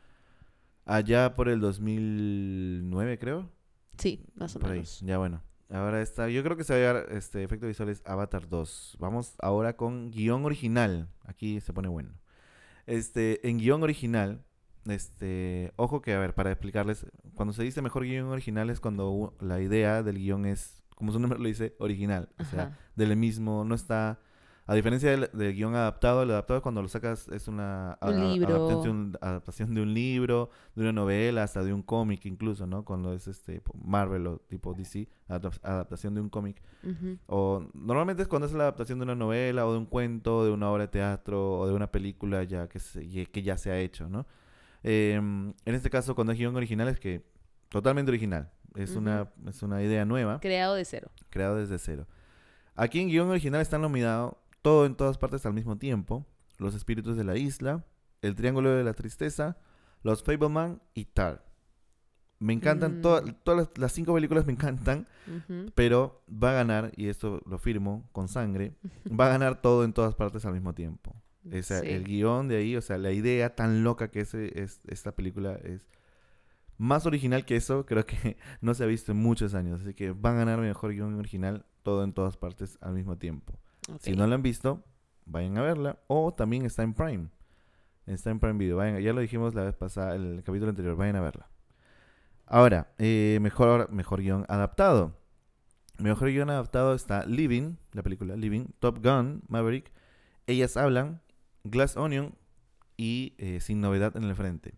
Allá por el dos mil nueve, creo. Sí, más o Por ahí, menos. ya bueno. Ahora está, yo creo que se va a llevar este, efectos visuales Avatar dos. Vamos ahora con guión original. Aquí se pone bueno. Este, en guión original, este, ojo que, a ver, para explicarles, cuando se dice mejor guión original es cuando u- la idea del guión es, como su nombre lo dice, original. O sea, Ajá. del mismo, no está... A diferencia del, del guión adaptado, el adaptado cuando lo sacas es una a- Un a- adaptación, de libro. un, adaptación de un libro, de una novela, hasta de un cómic incluso, ¿no? Cuando es este po- Marvel o tipo D C, adap- adaptación de un cómic. Ujú. O normalmente es cuando es la adaptación de una novela o de un cuento, de una obra de teatro o de una película ya que, se- ye- que ya se ha hecho, ¿no? Em, en este caso, cuando es guión original es que totalmente original. Es Ujú. una, es una idea nueva, Creado de cero. creada desde cero. Aquí en guión original están nominados todo en todas partes al mismo tiempo. Los espíritus de la isla, El Triángulo de la Tristeza, Los Fableman y Tar. Me encantan, to- Mm, todas las, las cinco películas me encantan, ujú. pero va a ganar, y esto lo firmo con sangre, va a ganar todo en todas partes al mismo tiempo. O sea, el Sí. guión de ahí, o sea, la idea tan loca que es, es esta película es más original que eso, creo que no se ha visto en muchos años. Así que va a ganar mejor guión original todo en todas partes al mismo tiempo. Si Ok. no la han visto, vayan a verla. O también está en Prime. Está en Prime Video. Vayan, ya lo dijimos la vez pasada, el capítulo anterior. Vayan a verla. Ahora, eh, mejor, mejor guión adaptado. Mejor guión adaptado está Living, la película Living, Top Gun, Maverick, Ellas Hablan, Glass Onion y eh, Sin Novedad en el Frente.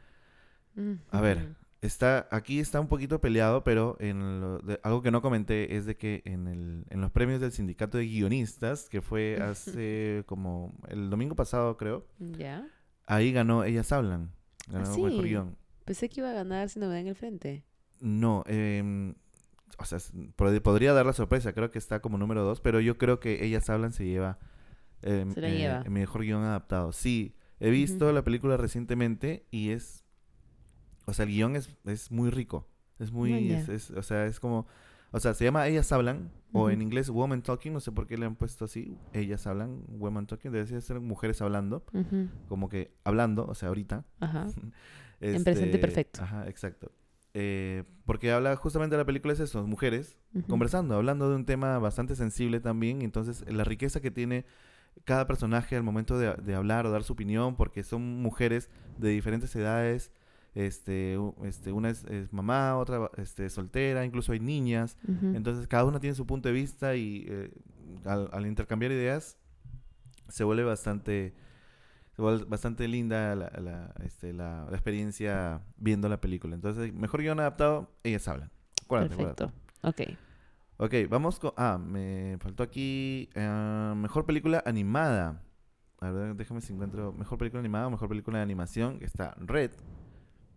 A ver, Ujú. está, aquí está un poquito peleado, pero en lo de- algo que no comenté es de que en, el, en los premios del Sindicato de Guionistas, que fue hace como el domingo pasado, creo, Ya. ahí ganó Ellas Hablan, Ah, ganó mejor sí. guión. Pensé que iba a ganar si no me da en el frente. No, em, o sea, s- pod- podría dar la sorpresa, creo que está como número dos, pero yo creo que Ellas Hablan se lleva em, Se la eh, lleva. mejor guión adaptado. Sí, he Ujú. visto la película recientemente y es, o sea, el guión es, es muy rico, es muy, es, Maña. es- o sea, es como, o sea, se llama Ellas Hablan, o en Ujú. inglés Women Talking, no sé por qué le han puesto así, Ellas Hablan, Women Talking, debe ser mujeres hablando, Ujú. como que hablando, o sea, ahorita. Ajá. En presente Este, perfecto. ajá, exacto. Eh, porque habla justamente de la película es eso, mujeres Ujú. conversando, hablando de un tema bastante sensible también, y entonces la riqueza que tiene cada personaje al momento de, de hablar o dar su opinión, porque son mujeres de diferentes edades, este, u- este, una es, es mamá, otra este, soltera, incluso hay niñas, Ujú. entonces cada una tiene su punto de vista y eh, al, al intercambiar ideas se vuelve bastante se vuelve bastante linda la, la, este, la, la experiencia viendo la película. Entonces, mejor guión adaptado, ellas hablan. Acuérdate, acuérdate. Perfecto. Ok. Ok, vamos con... Ah, me faltó aquí... eh, mejor película animada. A ver, déjame si encuentro... Mejor película animada o mejor película de animación. Está Red,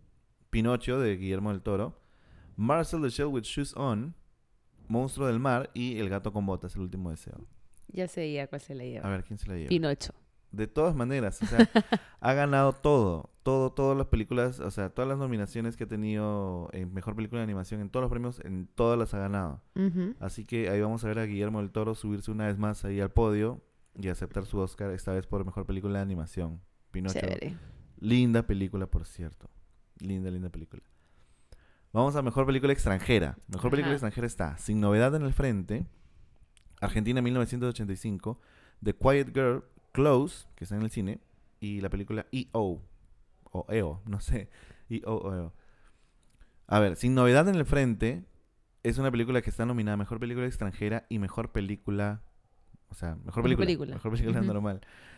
Pinocho de Guillermo del Toro, Marcel the Shell with Shoes On, Monstruo del Mar y El gato con botas, El último deseo. Ya sé ya cuál se le A lleva. ver, ¿quién se la lleva? Pinocho. De todas maneras, o sea, ha ganado todo, todo, todas las películas, o sea, todas las nominaciones que ha tenido en Mejor Película de Animación, en todos los premios, en todas las ha ganado. Ujú. Así que ahí vamos a ver a Guillermo del Toro subirse una vez más ahí al podio y aceptar su Oscar, esta vez por Mejor Película de Animación. Pinocho. Chévere. Linda película, por cierto. Linda, linda película. Vamos a Mejor Película Extranjera. Mejor Película Ajá. Extranjera está Sin Novedad en el Frente, Argentina mil novecientos ochenta y cinco, The Quiet Girl, Close, que está en el cine, y la película E O o E O, no sé, E O o E O. A ver, Sin Novedad en el Frente es una película que está nominada a Mejor Película Extranjera y Mejor Película, o sea, Mejor Mejor Película, película. Mejor Película Ujú. normal.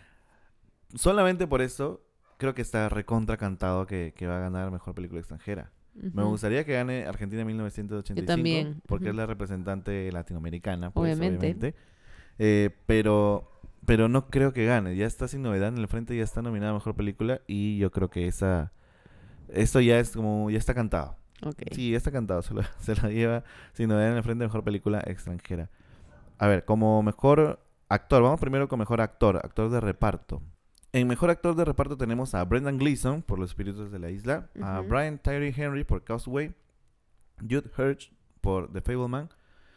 Solamente por eso creo que está recontra cantado que, que va a ganar Mejor Película Extranjera. Me Ujú. gustaría que gane Argentina mil novecientos ochenta y cinco, Yo también. porque Ujú. es la representante latinoamericana, pues, Obviamente. obviamente. Eh, pero, pero no creo que gane. Ya está Sin Novedad en el Frente, ya está nominada a Mejor Película y yo creo que esa, esto ya es como, ya está cantado. Ok. Sí, ya está cantado, se lo, se lo lleva Sin Novedad en el Frente, Mejor Película Extranjera. A ver, como mejor actor, vamos primero con mejor actor, actor de reparto. En mejor actor de reparto tenemos a Brendan Gleeson por Los Espíritus de la Isla, a Ujú. Brian Tyree Henry por Causeway, Jude Hirsch por The Fableman,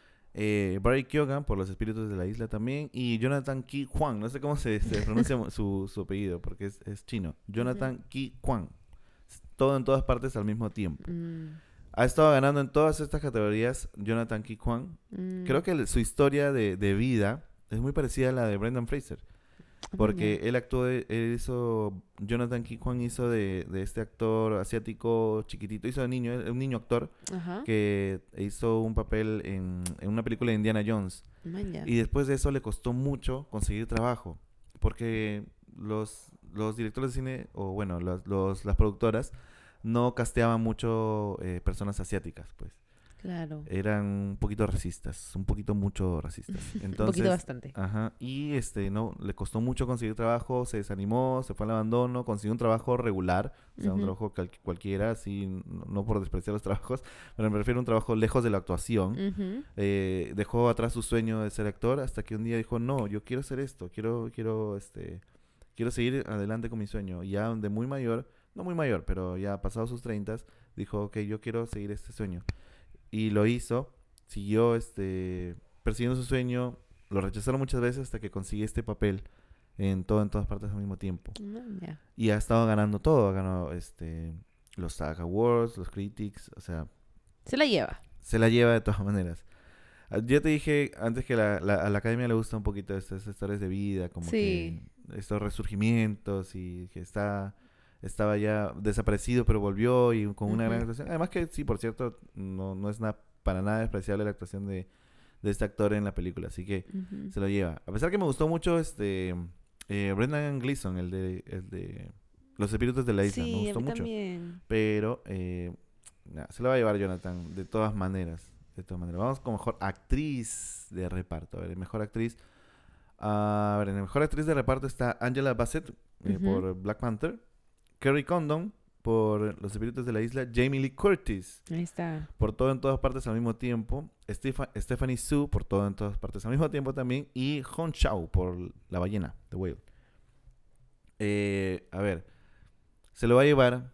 eh, Barry Keoghan por Los Espíritus de la Isla también, y Jonathan Ki Kwan, no sé cómo se, se pronuncia su, su apellido porque es, es chino, Jonathan Ki Kwan, todo en todas partes al mismo tiempo. Mm, Ha estado ganando en todas estas categorías Jonathan Ki Kwan. mm. Creo que el- su historia de, de vida es muy parecida a la de Brendan Fraser. Ah, Porque ya. él actuó, de- él hizo, Jonathan Ki Kwan hizo de, de este actor asiático chiquitito, hizo de niño, un niño actor Ajá. que hizo un papel en, en una película de Indiana Jones. Man, ya. Y después de eso le costó mucho conseguir trabajo, porque los, los directores de cine, o bueno, los, los- las productoras, no casteaban mucho eh, personas asiáticas, pues. Claro. Eran un poquito racistas, un poquito mucho racistas. Un poquito Entonces, bastante. ajá, y este, no, le costó mucho conseguir trabajo, se desanimó, se fue al abandono, consiguió un trabajo regular, o sea, un Ujú. trabajo cal- cualquiera, así, no, no por despreciar los trabajos, pero me refiero a un trabajo lejos de la actuación. Ujú. Eh, dejó atrás su sueño de ser actor hasta que un día dijo, no, yo quiero hacer esto, quiero, quiero, este, quiero seguir adelante con mi sueño. Y ya de muy mayor, no muy mayor, pero ya pasado sus treintas, dijo, ok, yo quiero seguir este sueño. Y lo hizo, siguió este, persiguiendo su sueño, lo rechazaron muchas veces hasta que consiguió este papel en todo, en todas partes al mismo tiempo. Man, ya. Y ha estado ganando todo, ha ganado este, los SAG Awards, los Critics, o sea, Se la lleva. se la lleva de todas maneras. Ah, yo te dije antes que la, la- a la academia le gusta un poquito estas historias de vida, como Sí. que estos resurgimientos y que está estaba ya desaparecido pero volvió y con una gran Ujú. actuación. Además que sí, por cierto, no, no es nada, para nada despreciable la actuación de, de este actor en la película, así que Ujú. se lo lleva. A pesar que me gustó mucho este eh, Brendan Gleeson, el de, el de Los Espíritus de la Isla, me Sí, a gustó mí mucho. también. Pero eh, nah, se lo va a llevar Jonathan, de todas maneras. De todas maneras. Vamos con mejor actriz de reparto. A ver, mejor actriz. A ver, en la mejor actriz de reparto está Angela Bassett eh, Ujú. por Black Panther. Kerry Condon por Los Espíritus de la Isla. Jamie Lee Curtis Ahí está. por Todo en Todas Partes al mismo tiempo. Stefa- Stephanie Su por Todo en Todas Partes al mismo tiempo también. Y Hong Chau por La Ballena, The Whale. Eh, a ver, se lo va a llevar.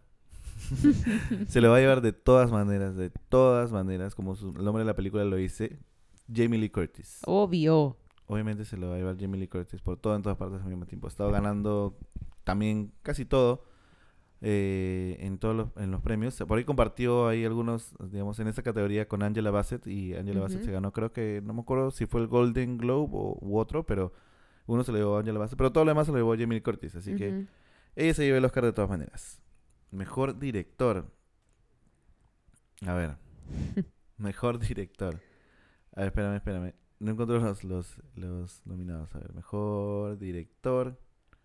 Se lo va a llevar de todas maneras, de todas maneras, como su, el nombre de la película lo dice, Jamie Lee Curtis. Obvio. Obviamente se lo va a llevar Jamie Lee Curtis por todo en todas partes al mismo tiempo. Ha estado ganando también casi todo eh, en todos los, en los premios. Por ahí compartió ahí algunos, digamos, en esta categoría con Angela Bassett y Angela Bassett Ujú. se ganó, creo que, no me acuerdo si fue el Golden Globe o, u otro, pero uno se lo llevó a Angela Bassett, pero todo lo demás se lo llevó a Jamie Lee Curtis, así que Ujú. ella se lleva el Oscar de todas maneras. Mejor director. A ver. Mejor director. A ver, espérame, espérame. No encuentro los, los, los nominados. A ver, mejor director.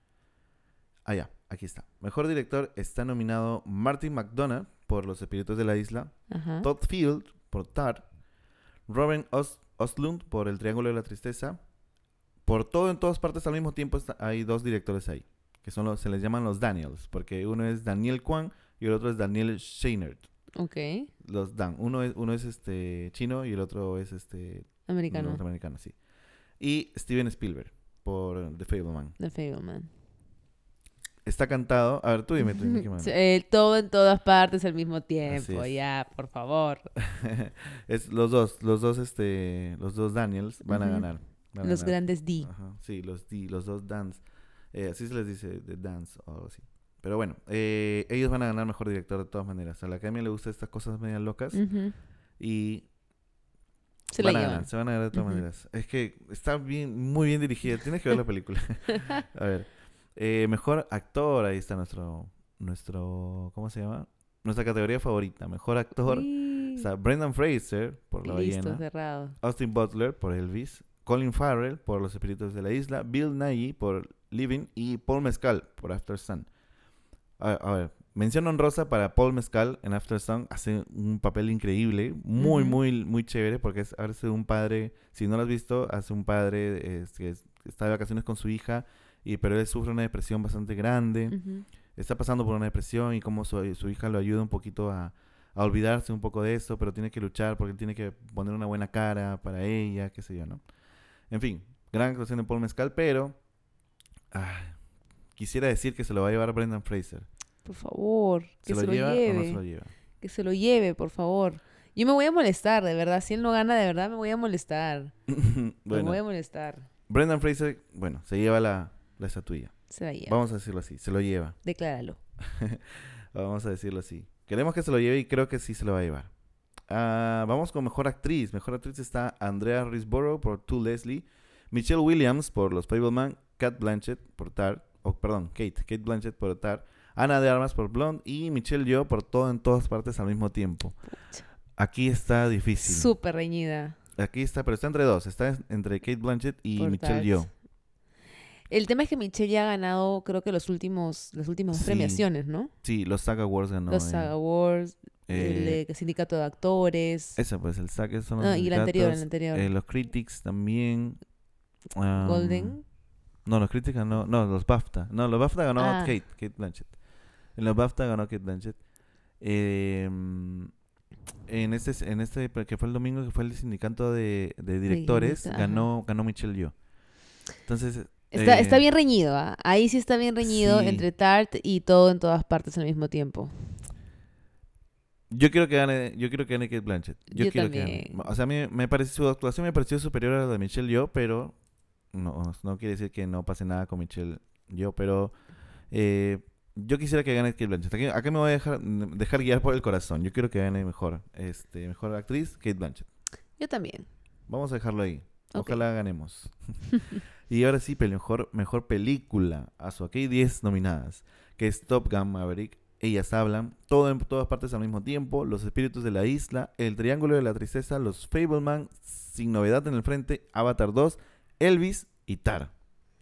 Ah, ya, aquí está. Mejor director está nominado Martin McDonagh por Los Espíritus de la Isla, Ajá. Todd Field por Tar, Robin Os- Ostlund por El Triángulo de la Tristeza. Por Todo en Todas Partes al mismo tiempo está- hay dos directores ahí. que son los, se les llaman los Daniels, porque uno es Daniel Kwan y el otro es Daniel Scheinert. Ok. Los Dan. Uno es, uno es este chino y el otro es este Americano. norteamericano, sí. Y Steven Spielberg por The Fableman. The Fableman. Está cantado. A ver, tú dime, tú dime qué más. Sí, eh, todo en todas partes al mismo Así tiempo. es. Ya, por favor. Es los dos, los dos, este, los dos Daniels van a Ujú. ganar. Van a Los ganar. grandes D. Ajá, sí, los D, los dos Dans. Eh, así se les dice, de Dance o algo así. Pero bueno, eh, ellos van a ganar mejor director de todas maneras. A la academia le gustan estas cosas medias locas Ujú. y Se la van a llevan. ganar, se van a ganar de todas Ujú. maneras. Es que está bien, muy bien dirigida. Tienes que ver la película. A ver, eh, mejor actor, ahí está nuestro, nuestro, ¿cómo se llama? Nuestra categoría favorita, mejor actor. Uy, Está Brendan Fraser por La listo, Ballena, cerrado. Austin Butler por Elvis, Colin Farrell por Los Espíritus de la Isla, Bill Nighy por Living y Paul Mescal por After Sun. A, a ver, mención honrosa para Paul Mescal en After Sun. Hace un papel increíble, muy, Ujú. muy, muy chévere porque es, hace un padre, si no lo has visto, hace un padre eh, que es- está de vacaciones con su hija, y pero él sufre una depresión bastante grande. Ujú. Está pasando por una depresión y cómo su, su hija lo ayuda un poquito a, a olvidarse un poco de eso, pero tiene que luchar porque él tiene que poner una buena cara para ella, qué sé yo, ¿no? En fin, gran actuación de Paul Mescal, pero ah, quisiera decir que se lo va a llevar Brendan Fraser. Por favor, ¿Se que lo se lo lleva o no se lleve. lo lleva? Que se lo lleve, por favor. Yo me voy a molestar, de verdad. Si él no gana, de verdad me voy a molestar. Me voy Bueno, a molestar. Brendan Fraser, bueno, se lleva la, la estatuilla. Se la lleva. Vamos a decirlo así, se lo lleva. Decláralo. Vamos a decirlo así. Queremos que se lo lleve y creo que sí se lo va a llevar. Ah, vamos con mejor actriz. Mejor actriz está Andrea Riseborough por To Leslie, Michelle Williams por Los Fableman, Cat Blanchett por Tar, o perdón, Kate, Kate Blanchett por Tar, Ana de Armas por Blonde y Michelle Yeoh por Todo en todas partes al mismo tiempo. Aquí está difícil. Súper reñida. Aquí está, pero está entre dos. Está entre Kate Blanchett y Por Michelle Tart. Yeoh. El tema es que Michelle ya ha ganado, creo que los últimos, las últimas Sí. premiaciones, ¿no? Sí, los SAG Awards ganó. Los eh. SAG Awards, el Eh, de Sindicato de Actores. Ese pues, el SAG, esos son los No, y el anterior, el sindicatos. anterior. Eh, los Critics también. um, Golden. No, los Critics ganó. No, los BAFTA. No, los BAFTA ganó Ah. Kate, Kate Blanchett. En los BAFTA ganó Kate Blanchett. Eh, en este, en este que fue el domingo, que fue el sindicato de, de directores, guionista, ganó, ganó Michelle Yeoh. Entonces. Está, eh, está bien reñido, ¿ah? Ahí sí está bien reñido Sí. entre Tart y Todo en todas partes al mismo tiempo. Yo quiero que gane, yo quiero que gane Kate Blanchett. Yo, Yo quiero que también. gane. O sea, a mí me parece, su actuación me pareció superior a la de Michelle Yeoh, pero no, no quiere decir que no pase nada con Michelle Yeoh, pero eh, yo quisiera que gane Kate Blanchett. Aquí, acá me voy a dejar, dejar guiar por el corazón. Yo quiero que gane mejor, este, mejor actriz, Kate Blanchett. Yo también. Vamos a dejarlo ahí. Ok. Ojalá ganemos. Y ahora sí, pel- mejor, mejor película. A su aquí hay diez nominadas, que es Top Gun Maverick, Ellas Hablan, Todo en todas partes al mismo tiempo, Los Espíritus de la Isla, El Triángulo de la Tristeza, Los Fableman, Sin Novedad en el Frente, Avatar dos, Elvis y Tar.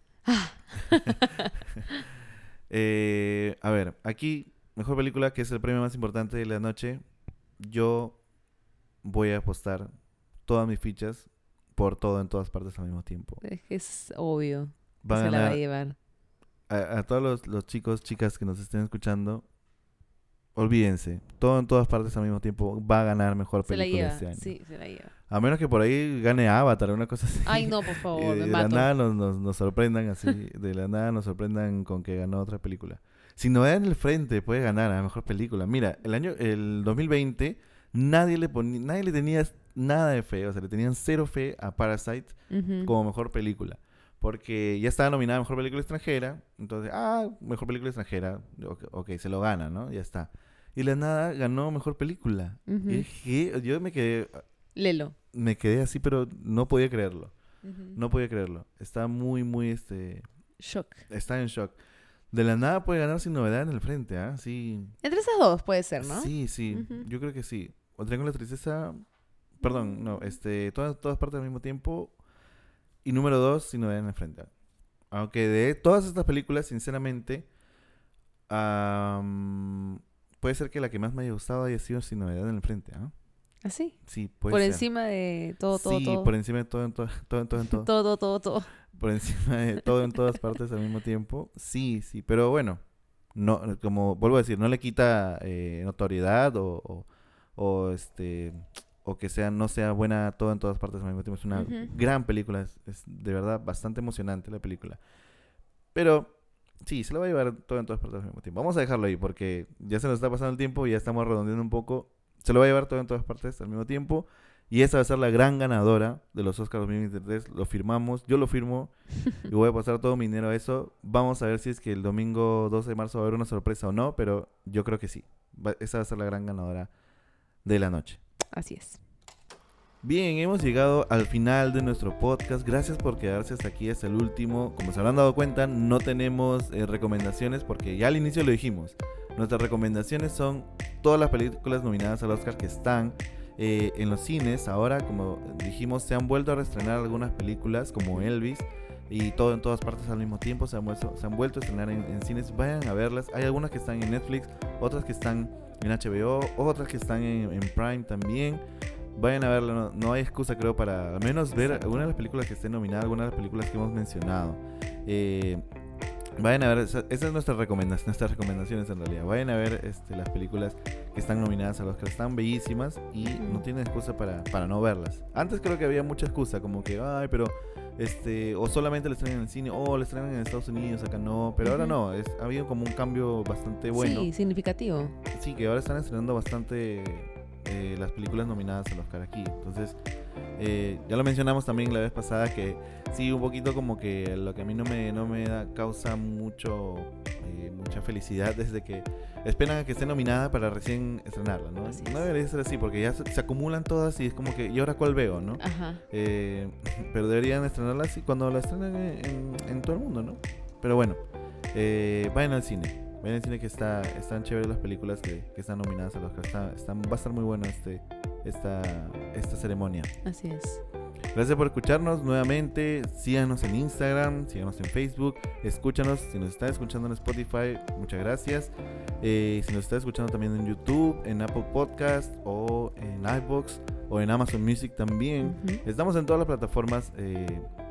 Eh, a ver, aquí, mejor película, que es el premio más importante de la noche. Yo voy a apostar todas mis fichas por Todo en todas partes al mismo tiempo. Es que es obvio que Va a se la va a ganar llevar. a, a todos los, los chicos, chicas que nos estén escuchando. Olvídense, Todo en todas partes al mismo tiempo va a ganar mejor Se la película lleva. este año. Sí, se la lleva. A menos que por ahí gane Avatar, una cosa así. Ay, no, por Y favor, de me la mato. nada nos, nos, nos sorprendan así, de la nada nos sorprendan con que ganó otra película. Si Novedad en el Frente puede ganar a la mejor película. Mira, el año, el dos mil veinte, nadie le ponía, nadie le tenía nada de fe, o sea, le tenían cero fe a Parasite Ujú. como mejor película. Porque ya estaba nominada a mejor película extranjera. Entonces, ah, mejor película extranjera. Ok, ok, se lo gana, ¿no? Ya está. Y la nada ganó mejor película. Ujú. Y dije, yo me quedé, Lelo. me quedé así, pero no podía creerlo. Ujú. No podía creerlo. Estaba muy, muy, este, Shock. está en shock. De la nada puede ganar Sin Novedad en el Frente, ¿ah? Sí. Entre esas dos puede ser, ¿no? Sí, sí. Ujú. Yo creo que sí. O Triángulo de la Tristeza. Perdón, no. Este, todas, todas partes al mismo tiempo. Y número dos, Sin Novedad en el Frente. Aunque de todas estas películas, sinceramente, am, puede ser que la que más me haya gustado haya sido Sin Novedad en el Frente, ¿ah? Así. Sí, puede Por ser. encima de todo, todo, sí, todo. por encima de todo, en todo, todo, en todo, en todo. Todo, todo, todo. por encima de todo en todas partes al mismo tiempo. Sí, sí, pero bueno, no, como vuelvo a decir, no le quita eh, notoriedad o, o, o, este o que sea no sea buena todo en todas partes al mismo tiempo. Es una Ujú. gran película, es, es de verdad bastante emocionante la película. Pero sí, se lo va a llevar todo en todas partes al mismo tiempo. Vamos a dejarlo ahí porque ya se nos está pasando el tiempo y ya estamos redondeando un poco. Se lo va a llevar todo en todas partes al mismo tiempo. Y esa va a ser la gran ganadora de los Oscars dos mil veintitrés. Lo firmamos, yo lo firmo y voy a pasar todo mi dinero a eso. Vamos a ver si es que el domingo doce de marzo va a haber una sorpresa o no, pero yo creo que sí. Va- esa va a ser la gran ganadora de la noche. Así es. Bien, hemos llegado al final de nuestro podcast. Gracias por quedarse hasta aquí, hasta el último. Como se habrán dado cuenta, no tenemos eh, recomendaciones porque ya al inicio lo dijimos. Nuestras recomendaciones son todas las películas nominadas al Oscar que están eh, en los cines. Ahora, como dijimos, se han vuelto a reestrenar algunas películas como Elvis y todo en todas partes al mismo tiempo. Se han vuelto, se han vuelto a estrenar en, en cines. Vayan a verlas. Hay algunas que están en Netflix, otras que están en H B O, otras que están en, en Prime también. Vayan a verla, no, no hay excusa creo para al menos ver alguna de las películas que estén nominadas, algunas de las películas que hemos mencionado. Eh, vayan a ver, esa, esa es nuestra recomendación, nuestras recomendaciones en realidad. Vayan a ver este, las películas que están nominadas a los que están bellísimas y Ujú. no tienen excusa para, para no verlas. Antes creo que había mucha excusa, como que, ay, pero este, o solamente la estrenan en el cine, o la estrenan en Estados Unidos, acá no, pero ahora Ujú. no, es, ha habido como un cambio bastante bueno. Sí, significativo. Sí, que ahora están estrenando bastante eh, las películas nominadas al Oscar aquí. Entonces, eh, ya lo mencionamos también la vez pasada que sí, un poquito como que lo que a mí no me, no me da causa mucho eh, mucha felicidad desde que esperan a que esté nominada para recién estrenarla, ¿no? Así No es. debería ser así porque ya se, se acumulan todas y es como que, ¿y ahora cuál veo, no? Ajá. Eh, pero deberían estrenarla así cuando la estrenen en, en, en todo el mundo, ¿no? Pero bueno, eh, vayan al cine. Vayan al cine que está, están chéveres las películas que, que están nominadas al Oscar. Está, está- va a estar muy buena este, esta, esta ceremonia. Así es. Gracias por escucharnos nuevamente. Síganos en Instagram, síganos en Facebook. Escúchanos. Si nos están escuchando en Spotify, muchas gracias. Eh, si nos está escuchando también en YouTube, en Apple Podcast o en iVoox o en Amazon Music también. Ujú. Estamos en todas las plataformas eh,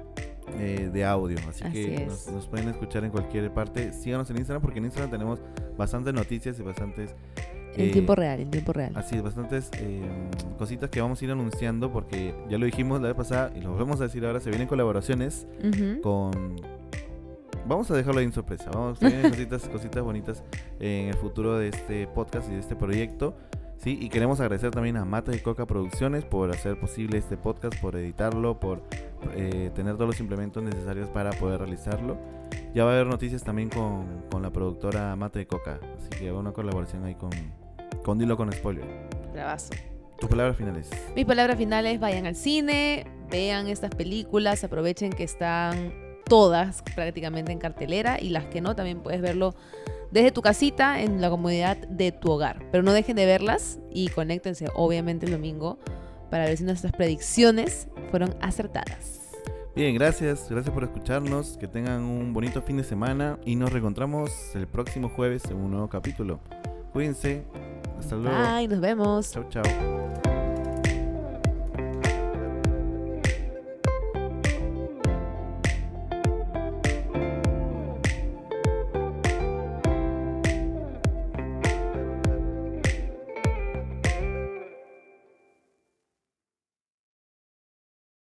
eh, de audio, así, Así que es. nos, nos pueden escuchar en cualquier parte. Síganos en Instagram porque en Instagram tenemos bastantes noticias y bastantes En eh, tiempo real, en tiempo real. así, bastantes eh, cositas que vamos a ir anunciando porque ya lo dijimos la vez pasada y lo volvemos a decir ahora. Se vienen colaboraciones Ujú. con... Vamos a dejarlo ahí en sorpresa. Vamos a tener cositas, cositas bonitas en el futuro de este podcast y de este proyecto. Sí, y queremos agradecer también a Mate de Coca Producciones por hacer posible este podcast, por editarlo, por eh, tener todos los implementos necesarios para poder realizarlo. Ya va a haber noticias también con, con la productora Mate de Coca, así que va una colaboración ahí con, con Dilo con Spoiler. Bravazo. Tus palabras finales. Mis palabras finales, vayan al cine, vean estas películas, aprovechen que están todas prácticamente en cartelera y las que no, también puedes verlo desde tu casita en la comodidad de tu hogar. Pero no dejen de verlas y conéctense obviamente el domingo para ver si nuestras predicciones fueron acertadas. Bien, gracias, gracias por escucharnos, que tengan un bonito fin de semana y nos reencontramos el próximo jueves en un nuevo capítulo. Cuídense, hasta luego. Bye, nos vemos. Chau, chau.